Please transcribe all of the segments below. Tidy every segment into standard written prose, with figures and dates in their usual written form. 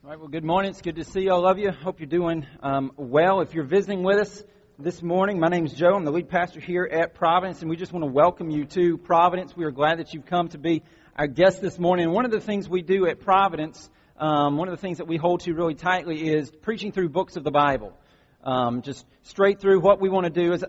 All right, well, good morning. It's good to see all of you. Hope you're doing well. If you're visiting with us this morning, my name's Joe. I'm the lead pastor here at Providence, and we just want to welcome you to Providence. We are glad that you've come to be our guest this morning. And one of the things we do at Providence, one of the things that we hold to really tightly is preaching through books of the Bible. Just straight through, what we want to do is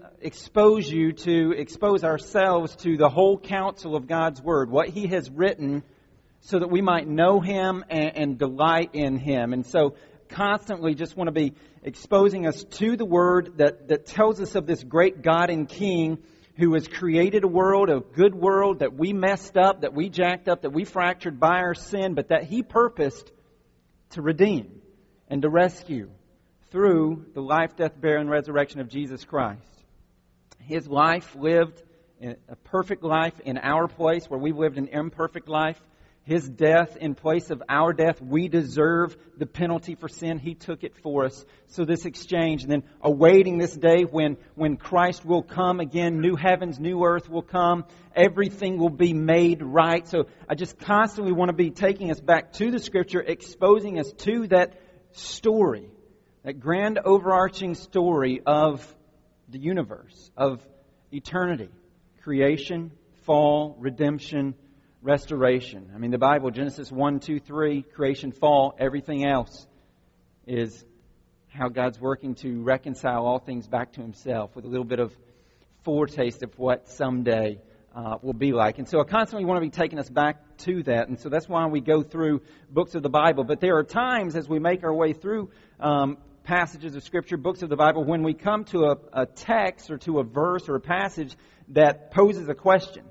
expose ourselves to the whole counsel of God's Word, what He has written, so that we might know Him and delight in Him. And so constantly just want to be exposing us to the Word that tells us of this great God and King who has created a good world that we messed up, that we jacked up, that we fractured by our sin, but that He purposed to redeem and to rescue through the life, death, burial, and resurrection of Jesus Christ. His life lived a perfect life in our place where we lived an imperfect life. His death in place of our death. We deserve the penalty for sin. He took it for us. So this exchange, and then awaiting this day when Christ will come again, new heavens, new earth will come. Everything will be made right. So I just constantly want to be taking us back to the Scripture, exposing us to that story, that grand overarching story of the universe, of eternity, creation, fall, redemption, restoration. I mean, the Bible, Genesis 1, 2, 3, creation, fall, everything else is how God's working to reconcile all things back to Himself with a little bit of foretaste of what someday will be like. And so I constantly want to be taking us back to that. And so that's why we go through books of the Bible. But there are times as we make our way through passages of Scripture, books of the Bible, when we come to a text or to a verse or a passage that poses a question.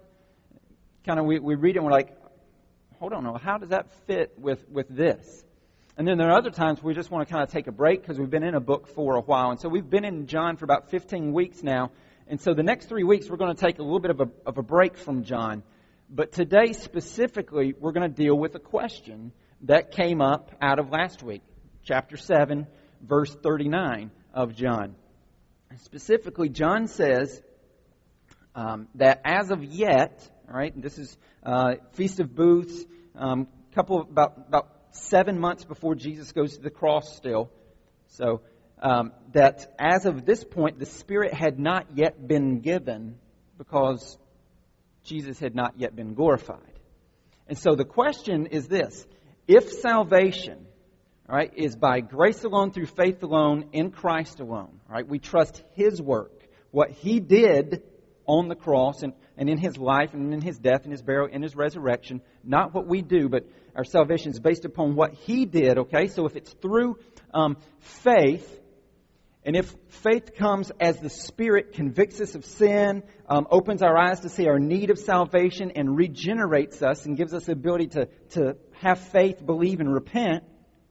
We read it and we're like, hold on, how does that fit with this? And then there are other times we just want to kind of take a break because we've been in a book for a while. And so we've been in John for about 15 weeks now. And so the next 3 weeks we're going to take a little bit of a break from John. But today specifically we're going to deal with a question that came up out of last week. Chapter 7, verse 39 of John. Specifically, John says that as of yet... All right, and this is Feast of Booths, about 7 months before Jesus goes to the cross still. So that as of this point, the Spirit had not yet been given because Jesus had not yet been glorified. And so the question is this: if salvation, all right, is by grace alone, through faith alone, in Christ alone, all right, we trust His work, what He did on the cross and in His life and in His death and His burial and His resurrection. Not what we do, but our salvation is based upon what He did, okay? So if it's through faith, and if faith comes as the Spirit convicts us of sin, opens our eyes to see our need of salvation and regenerates us and gives us the ability to have faith, believe, and repent,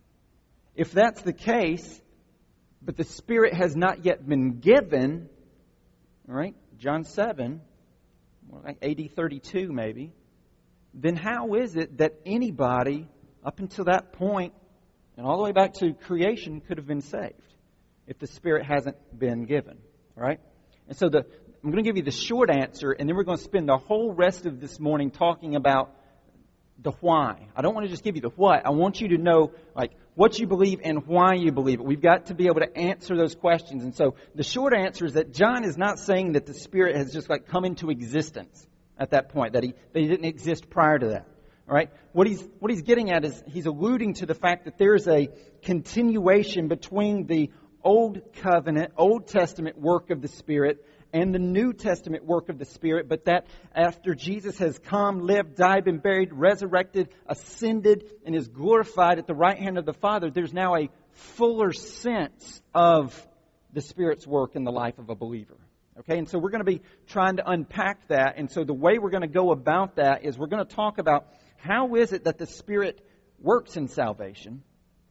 if that's the case, but the Spirit has not yet been given, all right, John 7, like AD 32 maybe, then how is it that anybody up until that point and all the way back to creation could have been saved if the Spirit hasn't been given? All right? And so I'm going to give you the short answer, and then we're going to spend the whole rest of this morning talking about the why. I don't want to just give you the what. I want you to know what you believe and why you believe it. We've got to be able to answer those questions. And so the short answer is that John is not saying that the Spirit has just come into existence at that point, that he didn't exist prior to that. All right? What he's getting at is he's alluding to the fact that there is a continuation between the Old Covenant, Old Testament work of the Spirit and the New Testament work of the Spirit, but that after Jesus has come, lived, died, been buried, resurrected, ascended, and is glorified at the right hand of the Father, there's now a fuller sense of the Spirit's work in the life of a believer. Okay, and so we're going to be trying to unpack that, and so the way we're going to go about that is we're going to talk about how is it that the Spirit works in salvation,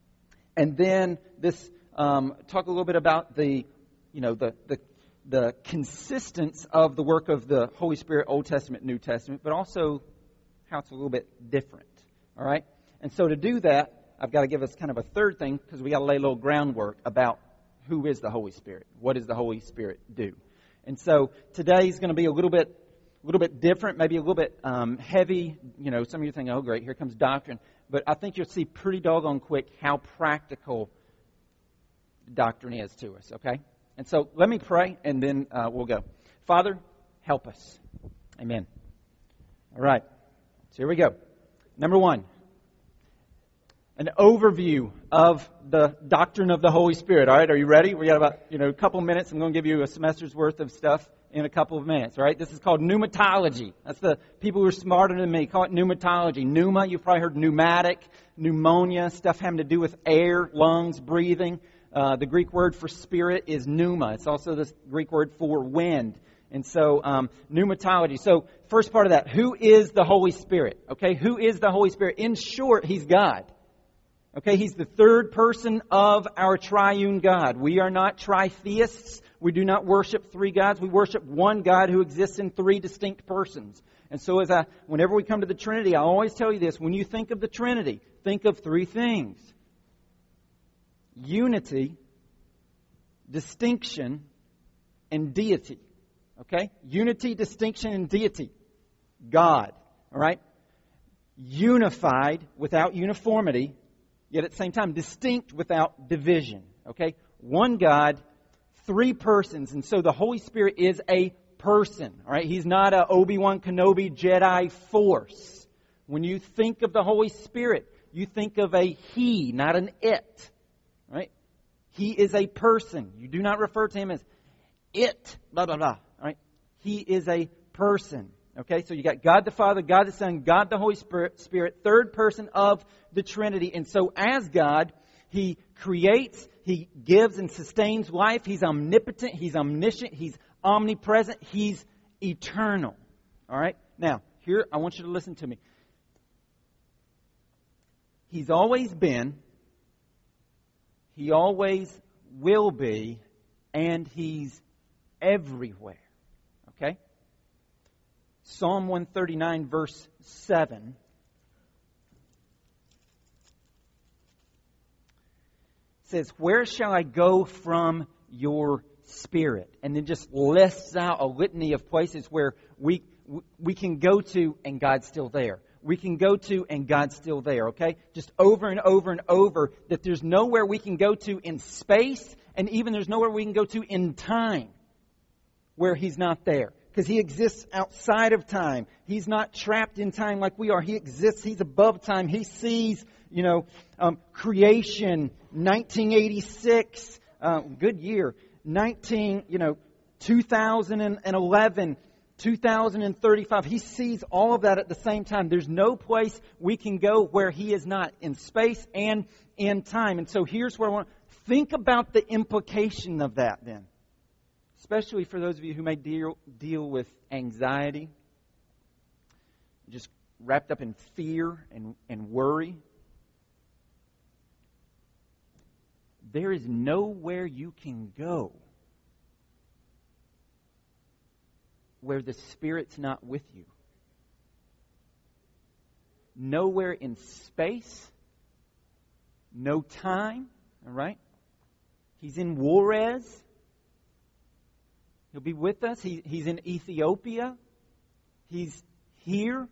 and then talk a little bit about the consistence of the work of the Holy Spirit, Old Testament, New Testament, but also how it's a little bit different. All right? And so to do that, I've got to give us kind of a third thing because we got to lay a little groundwork about who is the Holy Spirit. What does the Holy Spirit do? And so today is going to be a little bit different, maybe a little bit heavy. Some of you think, oh great, here comes doctrine. But I think you'll see pretty doggone quick how practical doctrine is to us, okay? And so let me pray, and then we'll go. Father, help us. Amen. All right. So here we go. Number one, an overview of the doctrine of the Holy Spirit. All right, are you ready? We got about a couple minutes. I'm going to give you a semester's worth of stuff in a couple of minutes. All right, this is called pneumatology. That's the people who are smarter than me call it pneumatology. Pneuma, you've probably heard pneumatic, pneumonia, stuff having to do with air, lungs, breathing. The Greek word for spirit is pneuma. It's also the Greek word for wind. And so, pneumatology. So, first part of that, who is the Holy Spirit? Okay, who is the Holy Spirit? In short, He's God. Okay, He's the third person of our triune God. We are not tritheists. We do not worship three gods. We worship one God who exists in three distinct persons. And so, whenever we come to the Trinity, I always tell you this. When you think of the Trinity, think of three things: unity, distinction, and deity. Okay? Unity, distinction, and deity. God. All right? Unified without uniformity, yet at the same time distinct without division. Okay? One God, three persons. And so the Holy Spirit is a person. All right? He's not a Obi-Wan Kenobi Jedi force. When you think of the Holy Spirit, you think of a He, not an it. Right? He is a person. You do not refer to Him as it, blah, blah, blah. Right? He is a person. Okay, so you got God the Father, God the Son, God the Holy Spirit, third person of the Trinity. And so as God, He creates, He gives and sustains life. He's omnipotent, He's omniscient, He's omnipresent, He's eternal. All right? Now, here, I want you to listen to me. He's always been, He always will be, and He's everywhere. Okay? Psalm 139, verse 7 says, "Where shall I go from your Spirit?" And then just lists out a litany of places where we can go to and God's still there. We can go to and God's still there, okay? Just over and over and over, that there's nowhere we can go to in space, and even there's nowhere we can go to in time where He's not there. Because He exists outside of time. He's not trapped in time like we are. He exists. He's above time. He sees, creation, 1986, good year, 2011, 2035. He sees all of that at the same time. There's no place we can go where He is not, in space and in time. And so here's where I want to think about the implication of that then. Especially for those of you who may deal with anxiety, just wrapped up in fear and worry. There is nowhere you can go where the Spirit's not with you. Nowhere in space, no time, all right? He's in Juarez. He'll be with us. He's in Ethiopia. He's here.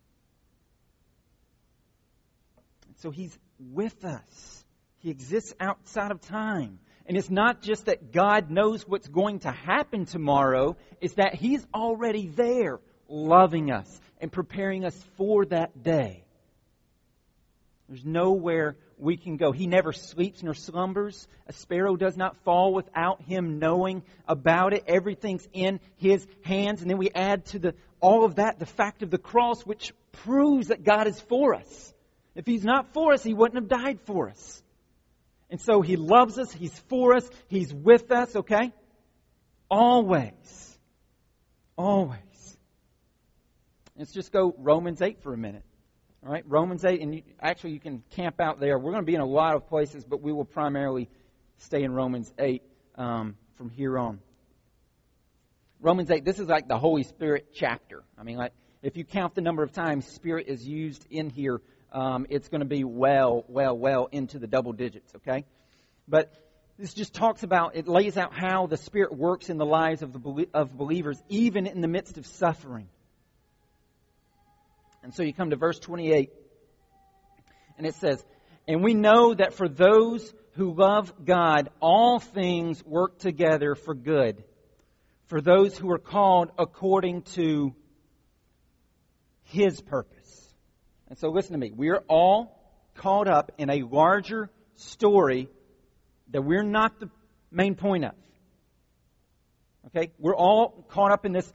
So He's with us. He exists outside of time. And it's not just that God knows what's going to happen tomorrow. It's that He's already there, loving us and preparing us for that day. There's nowhere we can go. He never sleeps nor slumbers. A sparrow does not fall without Him knowing about it. Everything's in His hands. And then we add to all of that the fact of the cross, which proves that God is for us. If He's not for us, He wouldn't have died for us. And so He loves us. He's for us. He's with us, okay? Always. Always. Let's just go Romans 8 for a minute. All right, Romans 8, and you can camp out there. We're going to be in a lot of places, but we will primarily stay in Romans 8 from here on. Romans 8, this is like the Holy Spirit chapter. I mean, like if you count the number of times Spirit is used in here, it's going to be well into the double digits, okay? But this just talks about, it lays out how the Spirit works in the lives of believers, even in the midst of suffering. And so you come to verse 28. And it says, and we know that for those who love God, all things work together for good, for those who are called according to His purpose. And so listen to me. We are all caught up in a larger story that we're not the main point of. Okay? We're all caught up in this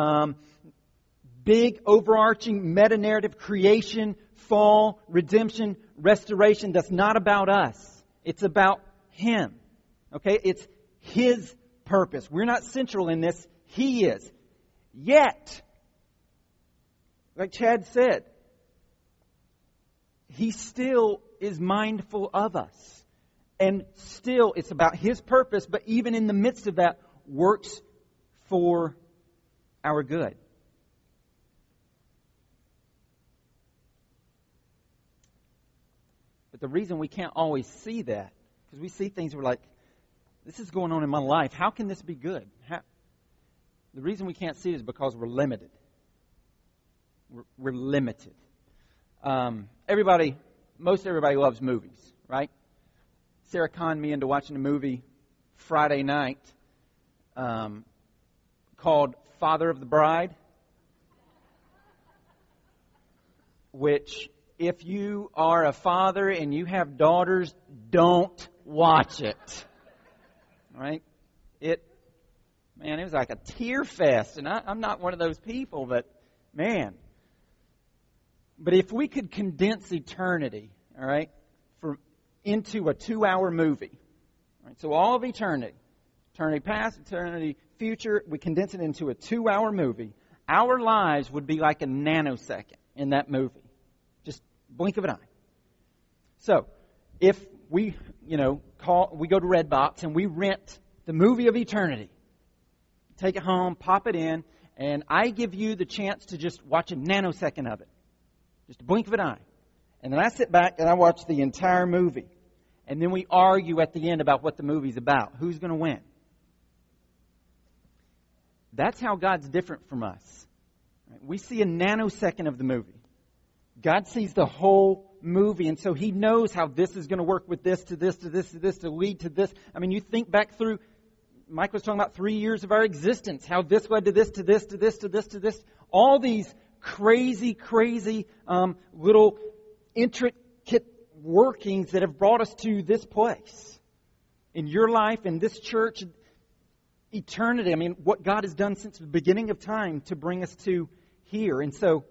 big, overarching meta-narrative, creation, fall, redemption, restoration that's not about us. It's about Him. Okay? It's His purpose. We're not central in this. He is. Yet, like Chad said, He still is mindful of us. And still, it's about His purpose, but even in the midst of that, works for our good. But the reason we can't always see that, because we see things, we're like, this is going on in my life. How can this be good? The reason we can't see it is because we're limited. We're limited. Most everybody loves movies, right? Sarah conned me into watching a movie Friday night called Father of the Bride, which, if you are a father and you have daughters, don't watch it. Right? It was like a tear fest, and I'm not one of those people, but man. But if we could condense eternity, all right, into a 2-hour movie, right? So all of eternity past, eternity future, we condense it into a 2-hour movie. Our lives would be like a nanosecond in that movie, just blink of an eye. So if we go to Redbox and we rent the movie of eternity, take it home, pop it in, and I give you the chance to just watch a nanosecond of it. Just a blink of an eye. And then I sit back and I watch the entire movie. And then we argue at the end about what the movie's about. Who's going to win? That's how God's different from us. We see a nanosecond of the movie. God sees the whole movie, and so He knows how this is going to work with this, to this, to this, to this, to lead to this. I mean, you think back through, Mike was talking about 3 years of our existence, how this led to this, to this, to this, to this, to this. All these crazy little intricate workings that have brought us to this place. In your life, in this church, eternity. I mean, what God has done since the beginning of time to bring us to here. And so,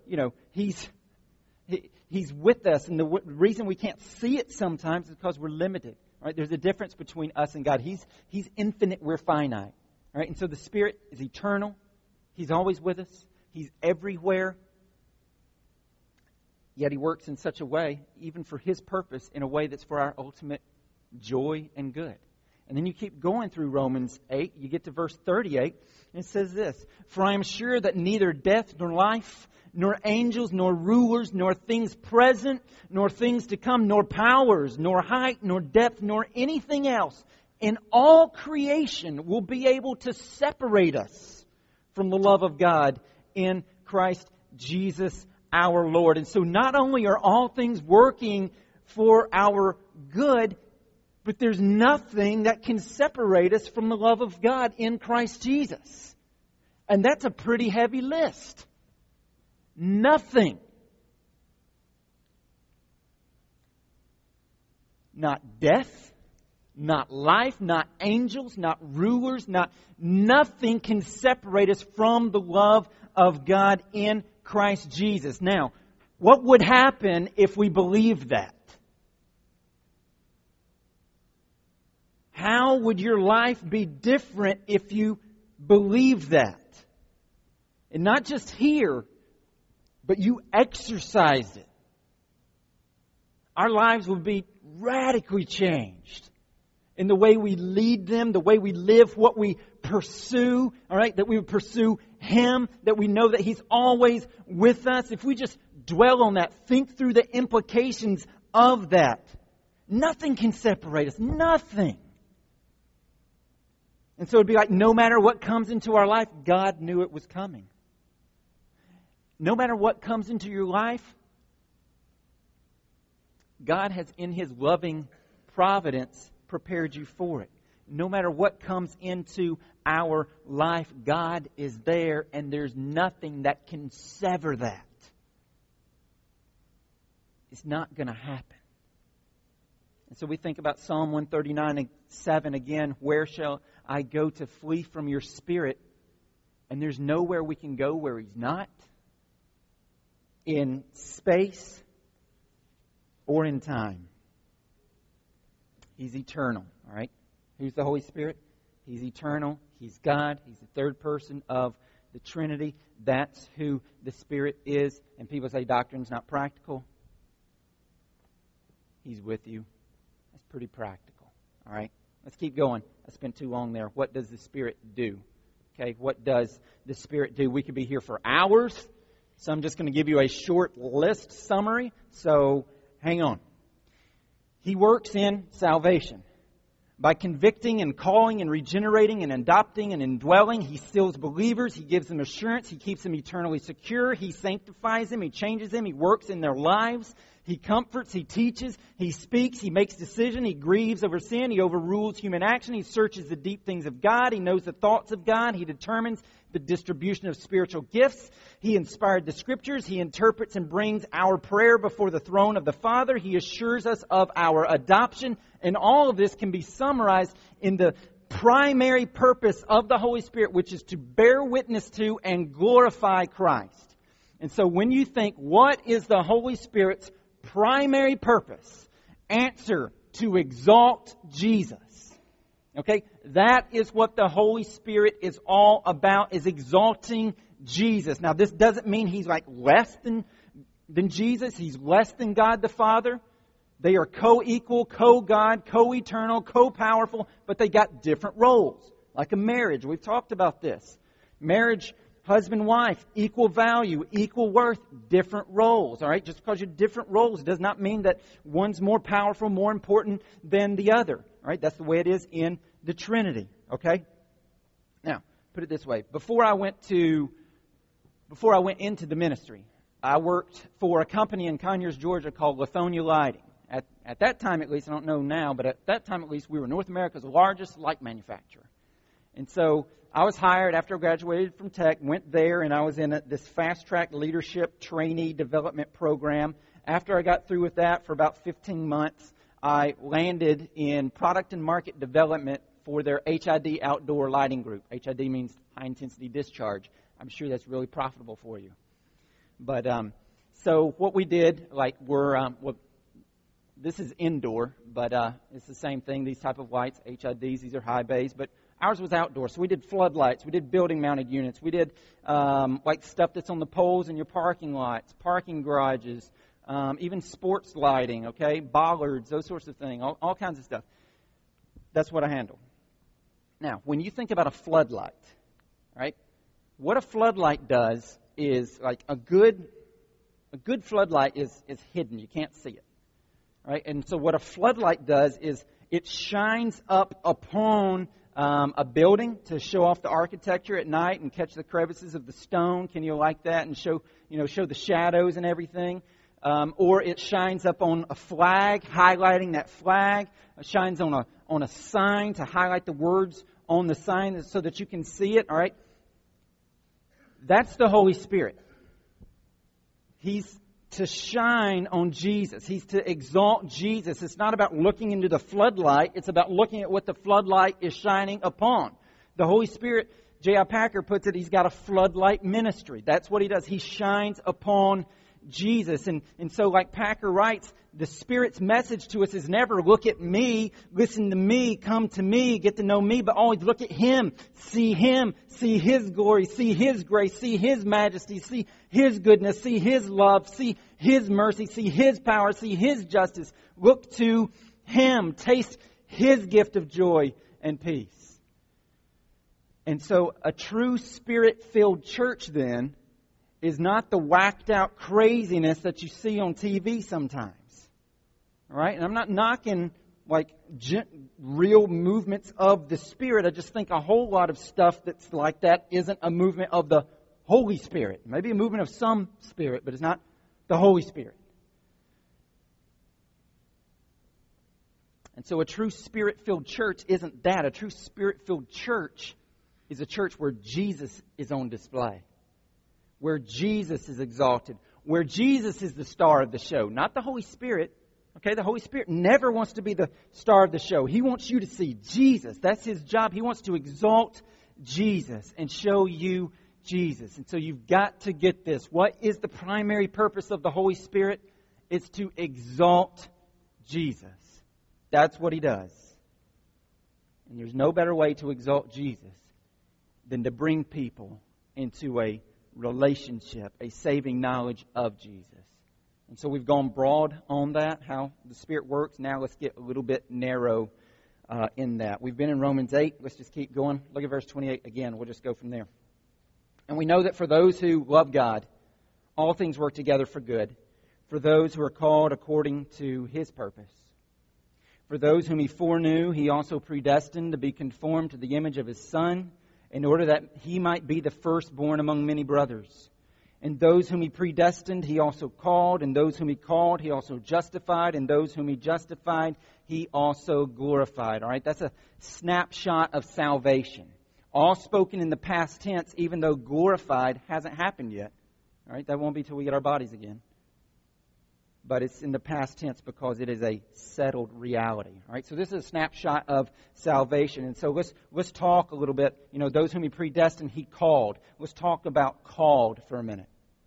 He's with us, and the reason we can't see it sometimes is because we're limited. Right? There's a difference between us and God. He's infinite, we're finite. Right? And so the Spirit is eternal. He's always with us. He's everywhere. Yet He works in such a way, even for His purpose, in a way that's for our ultimate joy and good. And then you keep going through Romans 8. You get to verse 38, and it says this: For I am sure that neither death nor life, nor angels, nor rulers, nor things present, nor things to come, nor powers, nor height, nor depth, nor anything else in all creation will be able to separate us from the love of God in Christ Jesus our Lord. And so not only are all things working for our good, but there's nothing that can separate us from the love of God in Christ Jesus. And that's a pretty heavy list. Nothing. Not death, not life, not angels, not rulers, nothing can separate us from the love of God in Christ Jesus. Now, what would happen if we believed that? How would your life be different if you believed that? And not just here, but you exercised it. Our lives would be radically changed in the way we lead them, the way we live, what we pursue, all right? That we would pursue Him, that we know that He's always with us. If we just dwell on that, think through the implications of that, nothing can separate us. Nothing. And so it'd be like no matter what comes into our life, God knew it was coming. No matter what comes into your life, God has, in His loving providence, prepared you for it. No matter what comes into our life, God is there, and there's nothing that can sever that. It's not going to happen. And so we think about Psalm 139:7 again. Where shall I go to flee from your Spirit? And there's nowhere we can go where He's not. In space or in time. He's eternal. All right? Who's the Holy Spirit? He's eternal. He's God. He's the third person of the Trinity. That's who the Spirit is. And people say doctrine's not practical. He's with you. That's pretty practical. All right? Let's keep going. I spent too long there. What does the Spirit do? Okay, what does the Spirit do? We could be here for hours. So I'm just going to give you a short list summary. So hang on. He works in salvation. By convicting and calling and regenerating and adopting and indwelling, He seals believers. He gives them assurance. He keeps them eternally secure. He sanctifies them. He changes them. He works in their lives. He comforts. He teaches. He speaks. He makes decisions. He grieves over sin. He overrules human action. He searches the deep things of God. He knows the thoughts of God. He determines the distribution of spiritual gifts. He inspired the Scriptures. He interprets and brings our prayer before the throne of the Father. He assures us of our adoption. And all of this can be summarized in the primary purpose of the Holy Spirit, which is to bear witness to and glorify Christ. And so when you think, what is the Holy Spirit's primary purpose? Answer, to exalt Jesus. Okay? That is what the Holy Spirit is all about, is exalting Jesus. Now, this doesn't mean He's like less than Jesus. He's less than God the Father. They are co-equal, co-God, co-eternal, co-powerful, but they got different roles. Like a marriage. We've talked about this. Marriage, husband, wife, equal value, equal worth, different roles. All right? Just because you're different roles does not mean that one's more powerful, more important than the other. All right? That's the way it is in the Trinity. Okay? Now, put it this way. Before I went into the ministry, I worked for a company in Conyers, Georgia called Lithonia Lighting. At that time, at least, I don't know now, but at that time, at least, we were North America's largest light manufacturer. And so I was hired after I graduated from Tech, went there, and I was in this fast-track leadership trainee development program. After I got through with that for about 15 months, I landed in product and market development for their HID outdoor lighting group. HID means high-intensity discharge. I'm sure that's really profitable for you. But so what we did, this is indoor, but it's the same thing. These type of lights, HIDs, these are high bays, but ours was outdoor. So we did floodlights, we did building-mounted units, we did stuff that's on the poles in your parking lots, parking garages, even sports lighting, okay, bollards, those sorts of things, all kinds of stuff. That's what I handle. Now, when you think about a floodlight, right? What a floodlight does is like a good floodlight is hidden. You can't see it. Right? And so what a floodlight does is it shines up upon a building to show off the architecture at night and catch the crevices of the stone. Can you like that? And show the shadows and everything. Or it shines up on a flag, highlighting that flag. It shines on a sign to highlight the words on the sign so that you can see it. All right? That's the Holy Spirit. He's to shine on Jesus. He's to exalt Jesus. It's not about looking into the floodlight. It's about looking at what the floodlight is shining upon. The Holy Spirit, J.I. Packer puts it, He's got a floodlight ministry. That's what He does. He shines upon Jesus. And so like Packer writes, the Spirit's message to us is never look at me, listen to me, come to me, get to know me, but always look at Him, see His glory, see His grace, see His majesty, see His goodness, see His love, see His mercy, see His power, see His justice. Look to Him, taste His gift of joy and peace. And so a true Spirit-filled church then is not the whacked out craziness that you see on TV sometimes. All right? And I'm not knocking real movements of the Spirit. I just think a whole lot of stuff that's like that isn't a movement of the Holy Spirit. Maybe a movement of some Spirit, but it's not the Holy Spirit. And so a true Spirit-filled church isn't that. A true Spirit-filled church is a church where Jesus is on display, where Jesus is exalted, where Jesus is the star of the show, not the Holy Spirit. Okay, the Holy Spirit never wants to be the star of the show. He wants you to see Jesus. That's His job. He wants to exalt Jesus and show you Jesus. And so you've got to get this. What is the primary purpose of the Holy Spirit? It's to exalt Jesus. That's what He does. And there's no better way to exalt Jesus than to bring people into a relationship, a saving knowledge of Jesus. And so we've gone broad on that, how the Spirit works. Now let's get a little bit narrow in that. We've been in Romans 8. Let's just keep going. Look at verse 28 again. We'll just go from there. And we know that for those who love God, all things work together for good, for those who are called according to His purpose. For those whom He foreknew, He also predestined to be conformed to the image of His Son, in order that He might be the firstborn among many brothers. And those whom He predestined, He also called. And those whom He called, He also justified. And those whom He justified, He also glorified. All right, that's a snapshot of salvation. All spoken in the past tense, even though glorified hasn't happened yet. All right, that won't be till we get our bodies again. But it's in the past tense because it is a settled reality. All right, so this is a snapshot of salvation. And so let's talk a little bit. You know, those whom He predestined, He called. Let's talk about called for a minute.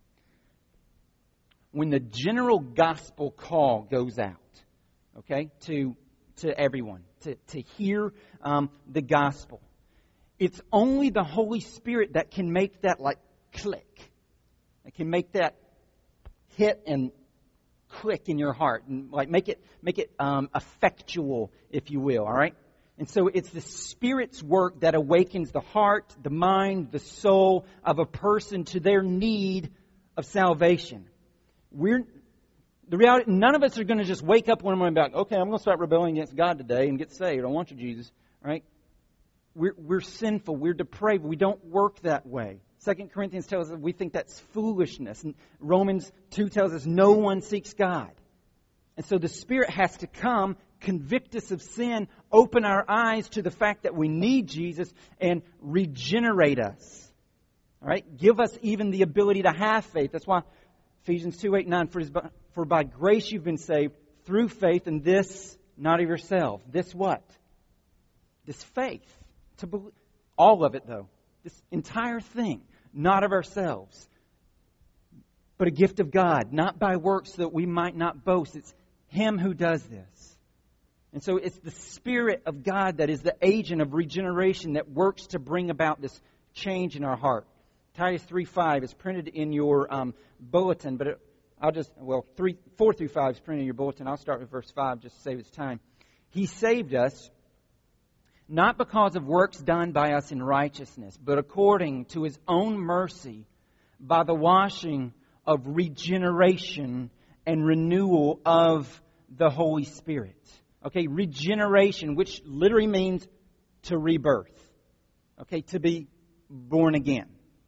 When the general gospel call goes out, okay, to everyone, to hear the gospel, it's only the Holy Spirit that can make that like click. That can make that hit and click in your heart and like make it effectual, if you will. All right. And so it's the Spirit's work that awakens the heart, the mind, the soul of a person to their need of salvation. The reality, none of us are going to just wake up one morning and be like, okay, I'm going to start rebelling against God today and get saved. I want you, Jesus. All right. We're sinful. We're depraved. We don't work that way. 2 Corinthians tells us we think that's foolishness. And Romans 2 tells us no one seeks God. And so the Spirit has to come, convict us of sin, open our eyes to the fact that we need Jesus, and regenerate us. All right? Give us even the ability to have faith. That's why Ephesians 2:8-9, for by grace you've been saved through faith, and this not of yourself. This what? This faith. To believe. All of it, though. This entire thing. Not of ourselves, but a gift of God, not by works so that we might not boast. It's Him who does this. And so it's the Spirit of God that is the agent of regeneration that works to bring about this change in our heart. Titus 3:5 is printed in your bulletin, but 4 through 5 is printed in your bulletin. I'll start with verse 5 just to save us time. He saved us, not because of works done by us in righteousness, but according to His own mercy, by the washing of regeneration and renewal of the Holy Spirit. Okay, regeneration, which literally means to rebirth. Okay, to be born again.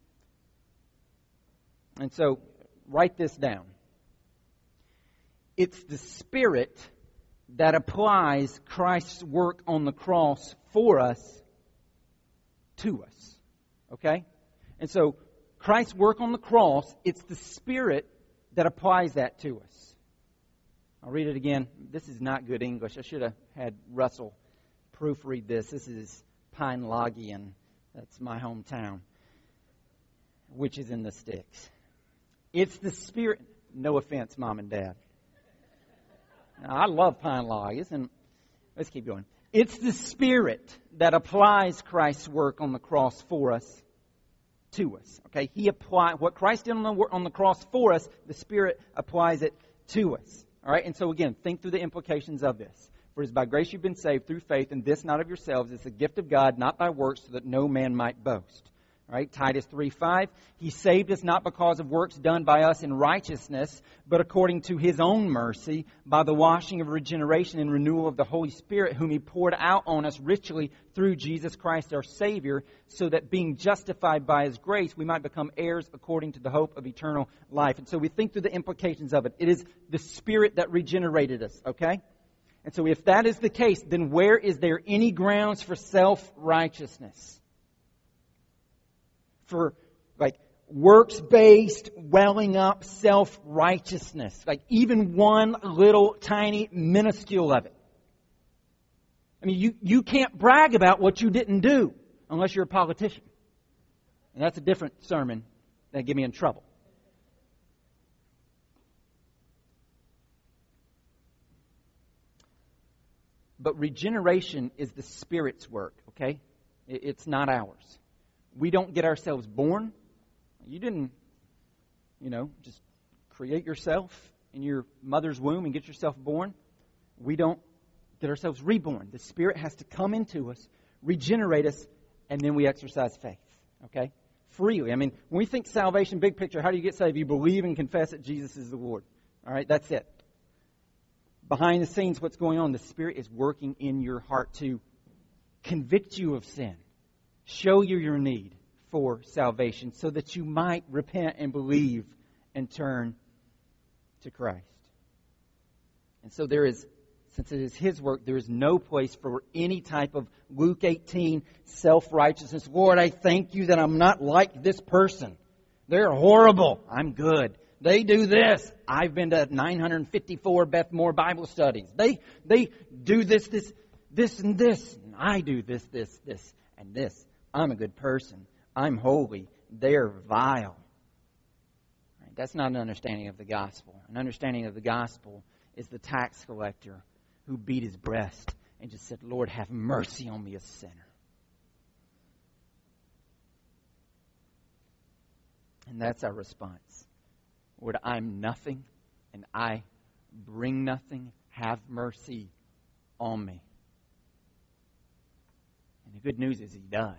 And so, write this down. It's the Spirit that applies Christ's work on the cross for us to us. Okay? And so, Christ's work on the cross, it's the Spirit that applies that to us. I'll read it again. This is not good English. I should have had Russell proofread this. This is Pine Logian. That's my hometown, which is in the sticks. It's the Spirit. No offense, Mom and Dad. Now, I love Pine Log. Let's keep going. It's the Spirit that applies Christ's work on the cross for us to us. Okay, He applied what Christ did on the cross for us. The Spirit applies it to us. All right, and so again, think through the implications of this. For it is by grace you've been saved through faith, and this not of yourselves. It's a gift of God, not by works, so that no man might boast. All right, Titus 3:5. He saved us not because of works done by us in righteousness, but according to His own mercy, by the washing of regeneration and renewal of the Holy Spirit, whom He poured out on us richly through Jesus Christ our Savior, so that being justified by His grace, we might become heirs according to the hope of eternal life. And so we think through the implications of it. It is the Spirit that regenerated us, okay? And so if that is the case, then where is there any grounds for self-righteousness? For works-based, welling up self-righteousness. Even one little tiny minuscule of it. I mean, you can't brag about what you didn't do unless you're a politician. And that's a different sermon that get me in trouble. But regeneration is the Spirit's work, okay? It's not ours. We don't get ourselves born. You didn't, just create yourself in your mother's womb and get yourself born. We don't get ourselves reborn. The Spirit has to come into us, regenerate us, and then we exercise faith, okay? Freely. I mean, when we think salvation, big picture, how do you get saved? You believe and confess that Jesus is the Lord. All right, that's it. Behind the scenes, what's going on? The Spirit is working in your heart to convict you of sin, show you your need for salvation so that you might repent and believe and turn to Christ. And so since it is His work, there is no place for any type of Luke 18 self-righteousness. Lord, I thank you that I'm not like this person. They're horrible. I'm good. They do this. I've been to 954 Beth Moore Bible studies. They do this, and this. And I do this, and this. I'm a good person. I'm holy. They're vile. Right? That's not an understanding of the gospel. An understanding of the gospel is the tax collector who beat his breast and just said, Lord, have mercy on me, a sinner. And that's our response. Lord, I'm nothing and I bring nothing. Have mercy on me. And the good news is He does.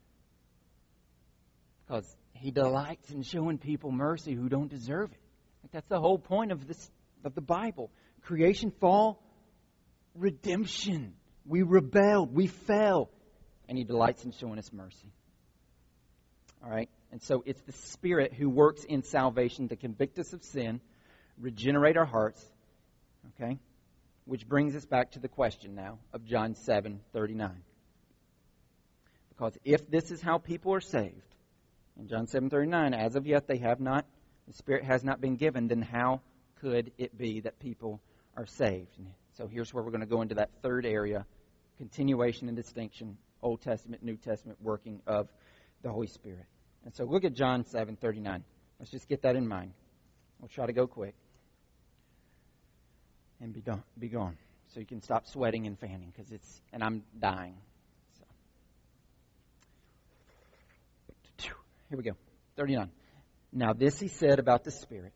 Because He delights in showing people mercy who don't deserve it. That's the whole point of the Bible. Creation, fall, redemption. We rebelled, we fell, and He delights in showing us mercy. All right? And so it's the Spirit who works in salvation to convict us of sin, regenerate our hearts, okay? Which brings us back to the question now of John 7:39. Because if this is how people are saved, in John 7:39, as of yet they have not, the Spirit has not been given, then how could it be that people are saved? And so here's where we're going to go into that third area, continuation and distinction, Old Testament, New Testament working of the Holy Spirit. And so look at John 7:39. Let's just get that in mind. We'll try to go quick and be gone, so you can stop sweating and fanning, and I'm dying. So. Here we go. 39. Now this He said about the Spirit,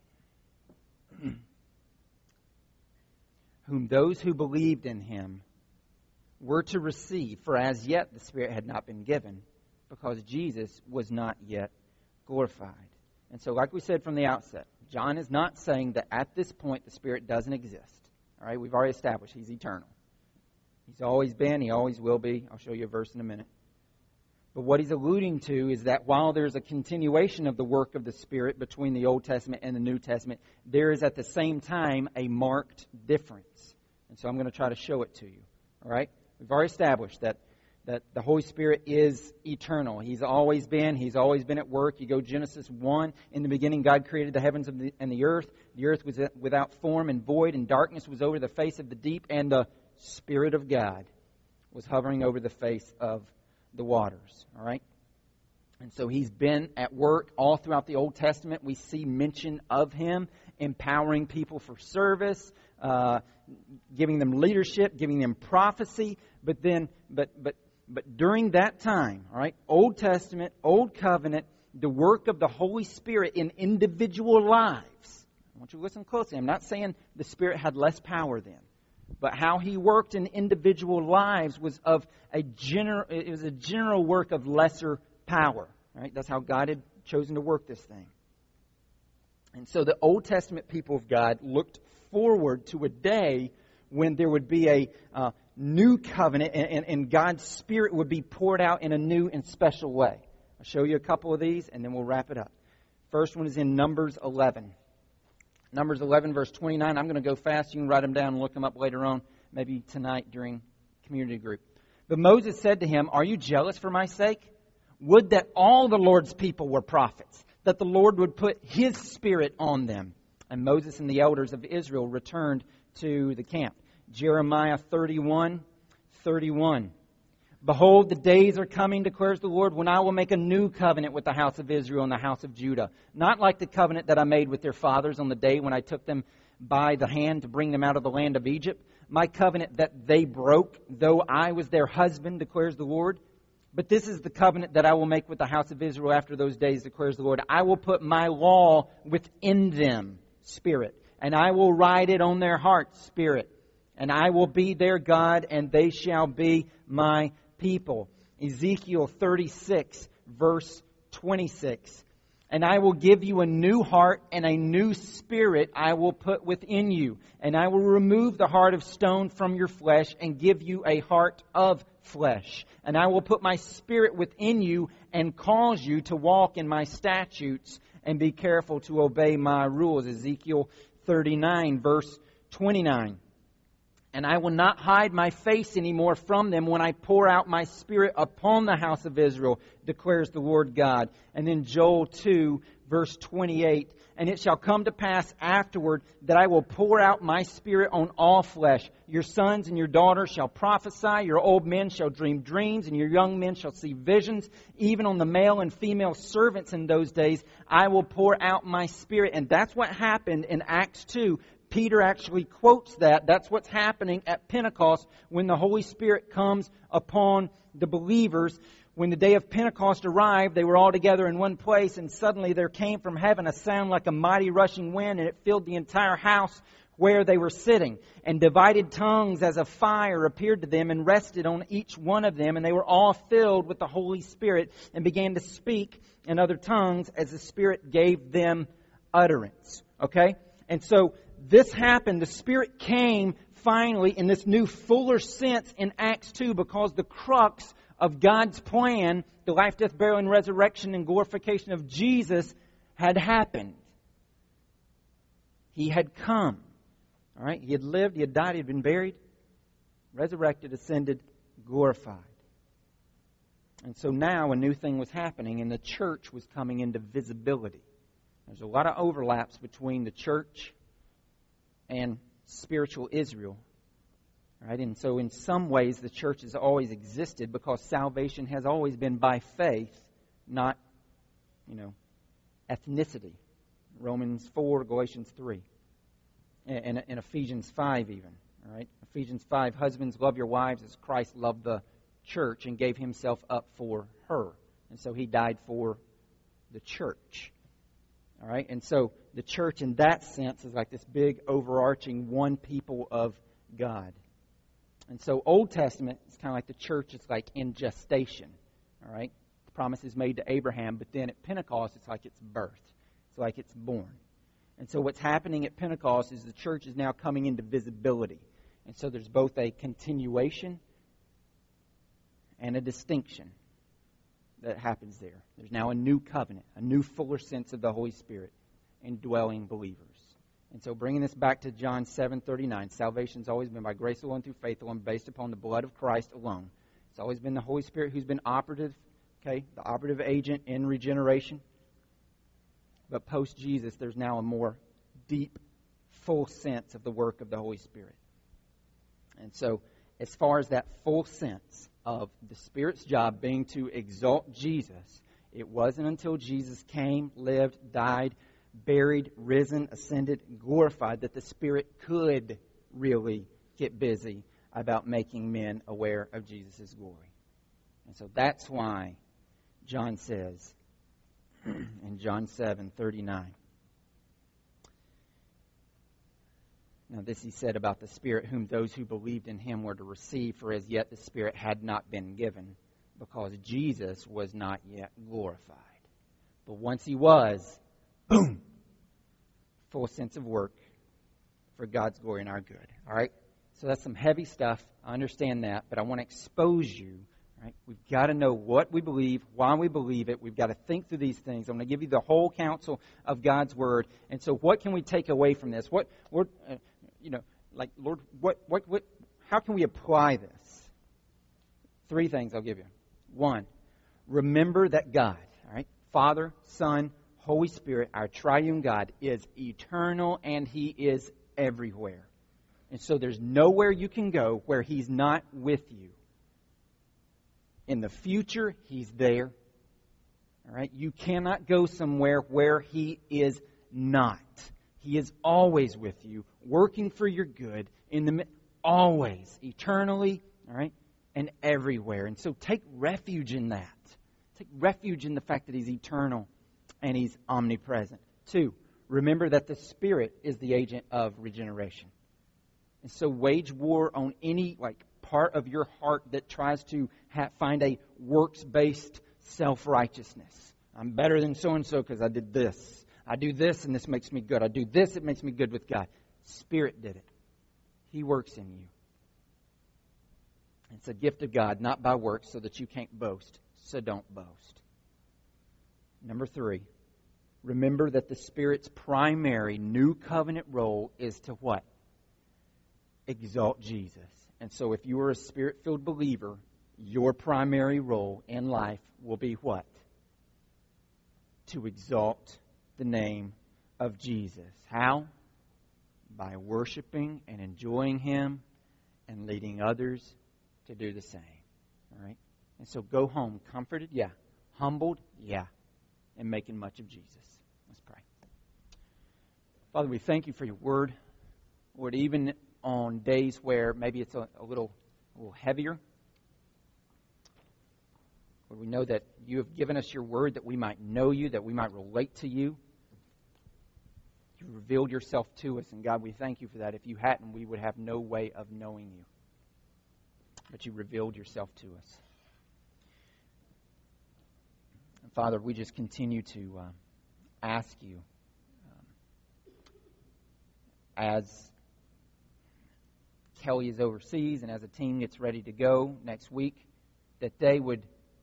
whom those who believed in Him were to receive, for as yet the Spirit had not been given, because Jesus was not yet glorified. And so, like we said from the outset, John is not saying that at this point the Spirit doesn't exist. All right, we've already established He's eternal. He's always been, He always will be. I'll show you a verse in a minute. But what he's alluding to is that while there's a continuation of the work of the Spirit between the Old Testament and the New Testament, there is at the same time a marked difference. And so I'm going to try to show it to you. All right? We've already established that the Holy Spirit is eternal. He's always been at work. You go Genesis 1, in the beginning God created the heavens and the earth. The earth was without form and void, and darkness was over the face of the deep, and the Spirit of God was hovering over the face of the waters. All right? And so He's been at work all throughout the Old Testament. We see mention of Him empowering people for service, giving them leadership, giving them prophecy. But during that time, all right, Old Testament, Old Covenant, the work of the Holy Spirit in individual lives. I want you to listen closely. I'm not saying the Spirit had less power then, but how He worked in individual lives was a general work of lesser power. Right? That's how God had chosen to work this thing. And so the Old Testament people of God looked forward to a day when there would be a new covenant and God's Spirit would be poured out in a new and special way. I'll show you a couple of these and then we'll wrap it up. First one is in Numbers 11. Numbers 11, verse 29. I'm going to go fast. You can write them down and look them up later on. maybe tonight during community group. But Moses said to him, "Are you jealous for my sake? Would that all the Lord's people were prophets, that the Lord would put His Spirit on them." And Moses and the elders of Israel returned to the camp. Jeremiah 31:31. "Behold, the days are coming, declares the Lord, when I will make a new covenant with the house of Israel and the house of Judah. Not like the covenant that I made with their fathers on the day when I took them by the hand to bring them out of the land of Egypt. My covenant that they broke, though I was their husband, declares the Lord. But this is the covenant that I will make with the house of Israel after those days, declares the Lord. I will put my law within them, Spirit, and I will write it on their hearts, Spirit. And I will be their God, and they shall be my people." Ezekiel 36, verse 26. "And I will give you a new heart, and a new spirit I will put within you. And I will remove the heart of stone from your flesh, and give you a heart of flesh. And I will put my spirit within you, and cause you to walk in my statutes, and be careful to obey my rules." Ezekiel 39, verse 29. "And I will not hide my face anymore from them when I pour out my Spirit upon the house of Israel, declares the Lord God." And then Joel 2, verse 28. "And it shall come to pass afterward that I will pour out my Spirit on all flesh. Your sons and your daughters shall prophesy, your old men shall dream dreams, and your young men shall see visions. Even on the male and female servants in those days, I will pour out my Spirit." And that's what happened in Acts 2. Peter actually quotes that. That's what's happening at Pentecost when the Holy Spirit comes upon the believers. When the day of Pentecost arrived, they were all together in one place, and suddenly there came from heaven a sound like a mighty rushing wind, and it filled the entire house where they were sitting. And divided tongues as of fire appeared to them and rested on each one of them, and they were all filled with the Holy Spirit and began to speak in other tongues as the Spirit gave them utterance. Okay? And so this happened. The Spirit came finally in this new fuller sense in Acts 2 because the crux of God's plan, the life, death, burial, and resurrection and glorification of Jesus had happened. He had come. All right? He had lived, He had died, He had been buried, resurrected, ascended, glorified. And so now a new thing was happening, and the church was coming into visibility. There's a lot of overlaps between the church and spiritual Israel. Right? And so in some ways the church has always existed because salvation has always been by faith, not, ethnicity. Romans 4, Galatians 3, and Ephesians 5 even. All right? Ephesians 5, husbands, love your wives as Christ loved the church and gave Himself up for her. And so He died for the church. All right? And so the church in that sense is like this big overarching one people of God. And so Old Testament is kind of like the church is like in gestation. All right? The promise is made to Abraham, but then at Pentecost it's like it's birthed. It's like it's born. And so what's happening at Pentecost is the church is now coming into visibility. And so there's both a continuation and a distinction that happens there. There's now a new covenant, a new fuller sense of the Holy Spirit indwelling believers. And so bringing this back to John 7:39, salvation's always been by grace alone, through faith alone, based upon the blood of Christ alone. It's always been the Holy Spirit who's been operative, the operative agent in regeneration. But post-Jesus, there's now a more deep, full sense of the work of the Holy Spirit. And so, as far as that full sense of the Spirit's job being to exalt Jesus, it wasn't until Jesus came, lived, died, buried, risen, ascended, glorified, that the Spirit could really get busy about making men aware of Jesus' glory. And so that's why John says in John 7:39. Now this he said about the Spirit, whom those who believed in Him were to receive, for as yet the Spirit had not been given, because Jesus was not yet glorified. But once He was, boom! Full sense of work for God's glory and our good. All right? So that's some heavy stuff. I understand that, but I want to expose you. Right? We've got to know what we believe, why we believe it. We've got to think through these things. I'm going to give you the whole counsel of God's Word. And so what can we take away from this? Lord, how can we apply this? 3 things I'll give you. 1, remember that God, all right, Father, Son, Holy Spirit, our triune God, is eternal and He is everywhere. And so there's nowhere you can go where He's not with you. In the future, He's there. All right? You cannot go somewhere where He is not. He is always with you, working for your good, always, eternally, all right, and everywhere. And so take refuge in that. Take refuge in the fact that He's eternal and He's omnipresent. 2, remember that the Spirit is the agent of regeneration. And so wage war on any part of your heart that tries to find a works-based self-righteousness. I'm better than so-and-so because I did this. I do this and this makes me good. I do this, it makes me good with God. Spirit did it. He works in you. It's a gift of God, not by works, so that you can't boast. So don't boast. Number 3, remember that the Spirit's primary new covenant role is to what? Exalt Jesus. And so if you are a Spirit-filled believer, your primary role in life will be what? To exalt the name of Jesus. How? By worshiping and enjoying Him and leading others to do the same. All right? And so go home comforted, yeah. Humbled, yeah. And making much of Jesus. Let's pray. Father, we thank You for Your word. Lord, even on days where maybe it's a little heavier, Lord, we know that You have given us Your word that we might know You, that we might relate to You. You revealed Yourself to us, and God, we thank You for that. If You hadn't, we would have no way of knowing You. But You revealed Yourself to us. And Father, we just continue to ask You, as Kelly is overseas and as a team gets ready to go next week, that they would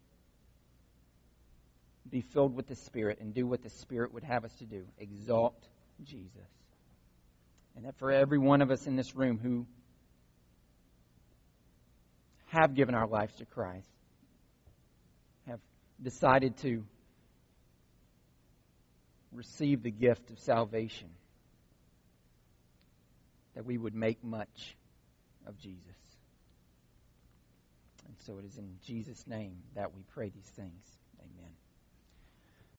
be filled with the Spirit and do what the Spirit would have us to do. Exalt Jesus. And that for every one of us in this room who have given our lives to Christ, have decided to receive the gift of salvation, that we would make much of Jesus. And so it is in Jesus' name that we pray these things. Amen.